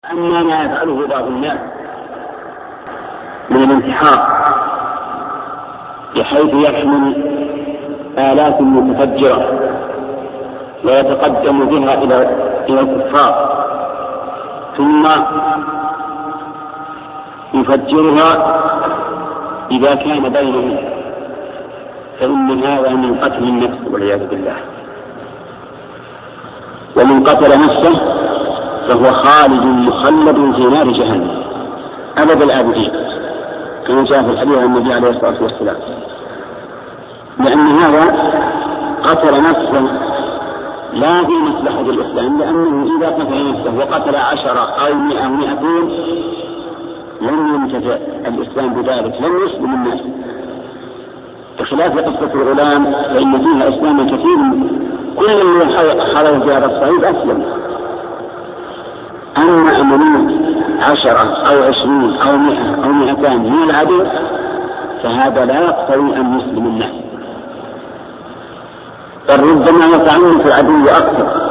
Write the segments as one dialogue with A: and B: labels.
A: أما ما يفعله بعض الناس من الانتحار بحيث يحمل آلات متفجرة ويتقدم بها إلى الكفار ثم يفجرها إذا كان بينهم، فإن هذا من قتل النفس والعياذ بالله. ومن قتل نفسه فهو خالد مخلد في نار جهنم أبد الآبدين، كما جاء في الحديث عن النبي عليه الصلاة والسلام، لأن هذا قتل نفسه لا في مصلحة الإسلام، لأنه إذا قتل نفسه وقتل 10 أو 100 أو 200 لم ينتفع الإسلام بذلك، لم يسلم الناس، بخلاف قصة الغلام فإن فيها إسلاما كثير، كل من حضر في هذا الصعيد أسلم. أما أمنية 10 أو 20 أو 100 أو 200 من العدو فهذا لا يقتضي أن يسلم الناس، بل ربما يتعنف العدو أكثر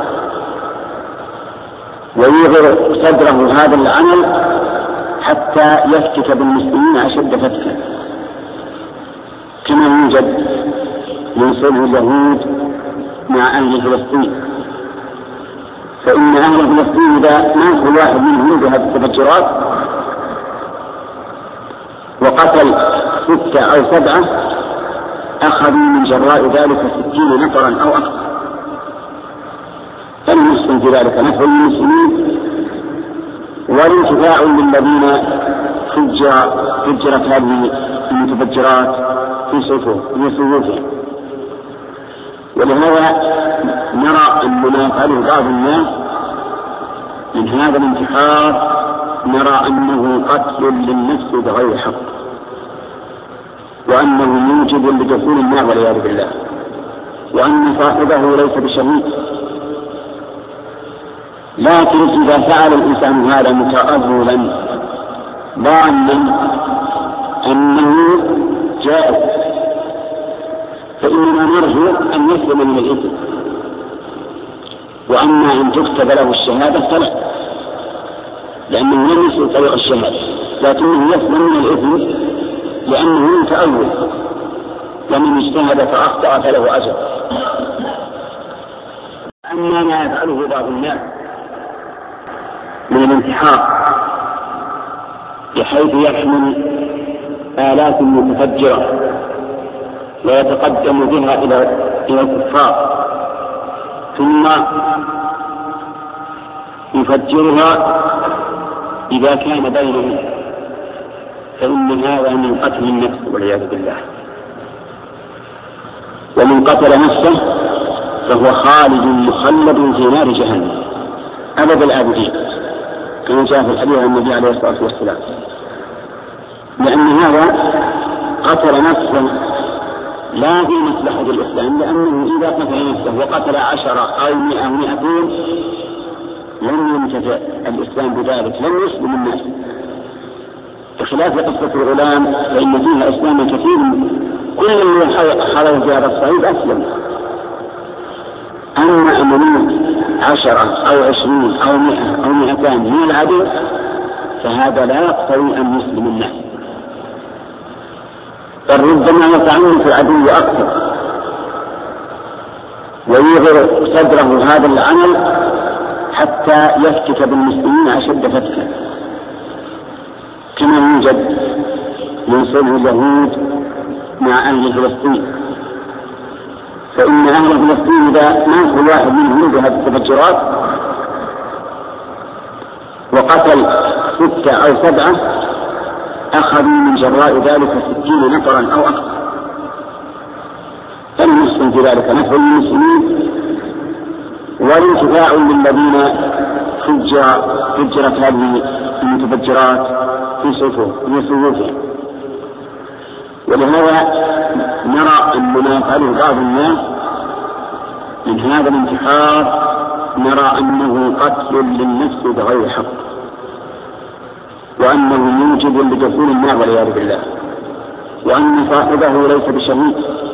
A: ويغر صدره هذا العمل حتى يفتك بالمسلمين أشد فتكا، كما يوجد من صلح اليهود مع أهل فلسطين. فإن أهل فلسطين إذا مات كل واحد منهم بهذه التفجيرات وقتل 6 أو 7 أخذوا من جراء ذلك 60 نفرا أو أكثر، فالمسلم في ذلك نفع للمسلمين والانتفاع للذين فجرت هذه المتفجرات في صفوفهم. ولهذا نرى أن ما يفعله بعض الناس من هذا الانتحار نرى أنه قتل للنفس بغير حق، وأنه موجب لدخول النار والعياذ بالله، وأن صاحبه ليس بشهيد. لكن إذا فعل الإنسان هذا متأولا ظانا أنه جائز فإننا نرجو أن يسلم من الإثم، وأما أن تكتب له الشهادة فلا، لأنه لم يسلك طريق الشهادة، لكنه يسلم من الإثم لأنه متأول، ومن اجتهد فأخطأ فله أجر. أما ما يفعله بعض الناس من الانتحار بحيث يحمل آلات متفجرة ويتقدم بها إلى الكفار ثم يفجرها إذا كان بينهم، فإن هذا من قتل النفس والعياذ بالله. ومن قتل نفسه فهو خالد مخلد في نار جهنم أبد الآبدين، كما جاء في الحديث عن النبي عليه الصلاة والسلام، لأن هذا قتل نفسه لا في مصلحة الإسلام، لأنه إذا قتل نفسه وقتل 10 أو 100 أو 200 لم ينتفع الإسلام بذلك، لم يسلم الناس، بخلاف قصة الغلام فإن فيها إسلاما كثير، كل من حضر في هذا الصعيد أسلم. أما أمنية 10 أو 20 أو 100 أو 200 من العدو فهذا لا يقتضي أن يسلم الناس، بل ربما يتعنف العدو أكثر ويغر صدره هذا العمل حتى يفتك بالمسلمين أشد فتكا، كما يوجد من صلح اليهود مع أهل فلسطين. فإن أهل فلسطين إذا مات كل واحد منهم بهذه التفجيرات وقتل 6 أو 7 أخذوا من جراء ذلك 60 نفرا أو أكثر، فالمسلم في ذلك نفع للمسلمين والانتفاع للذين فجرت هذه المتفجرات في صفوفهم. ولهذا نرى أن ما يفعله بعض الناس من هذا الانتحار نرى أنه قتل للنفس بغير حق، وأنه موجب لدخول النار والعياذ بالله، وأن صاحبه ليس بشهيد.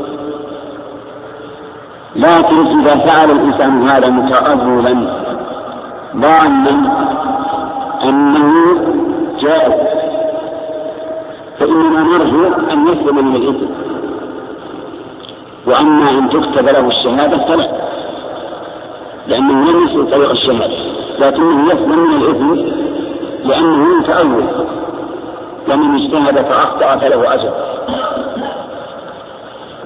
A: لكن إذا فعل الإنسان هذا متأولا ظانا أنه جائز، فإننا نرجو أن يسلم من الإثم، وأما أن تكتب له الشهادة فلا، لأنه لم يسلك طريق الشهادة، لكنه يسلم من الإثم لأنه متأول، ومن اجتهد فأخطأ فله أجر.